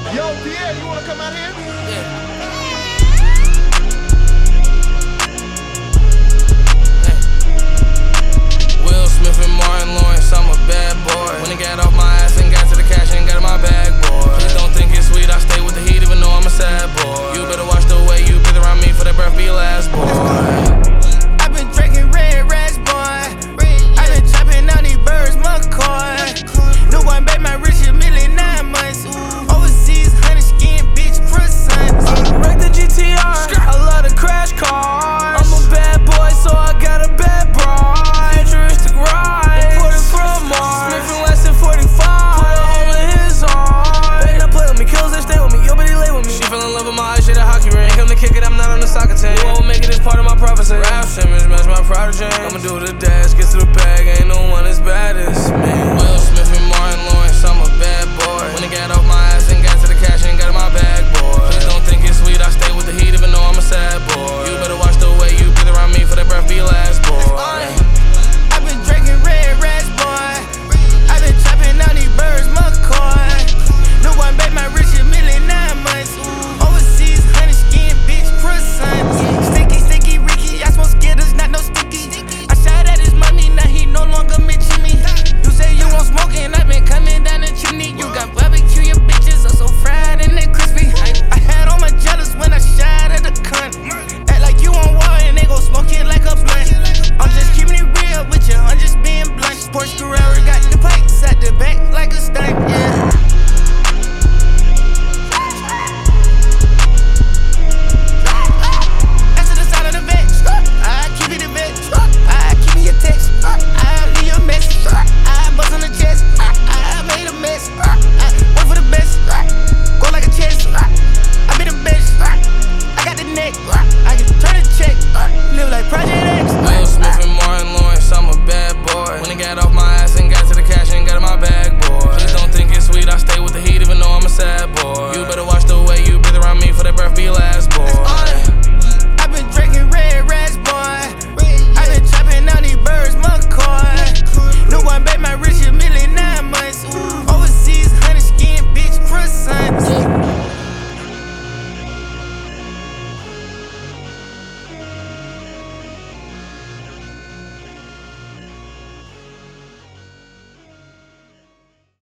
Yo, Pierre, you wanna come out here? Yeah. Will Smith and Martin Lawrence, I'm a bad boy. When he got off my ass and got to the cash and got in my bag, boy. Please don't think it's sweet, I stay with the heat even though I'm a sad boy. You better watch the way you breathe around me for that breath be your last, boy. I've been drinking red rats, boy. I've been chopping out these birds, McCoy. New one, babe, my rich a million 9 months. Overseas, honey skin, bitch, croissant. Wreck the GTR, I love the crash cars. I'm a bad boy, so I got a bad bride. Futuristic ride, imported from Mars. Smith and Wesson 45, put a hole in his arm. Better not play with me, kills that stay with me, yo, but he lay with me. She fell in love with my eyes, shit a hockey ring. Come to kick it, I'm not on the soccer team. You won't make it, it's part of my prophecy. Ralph Simmons, match my prodigy. I'ma do the dash, get to the bag, ain't no one as bad as me. Will Smith and Martin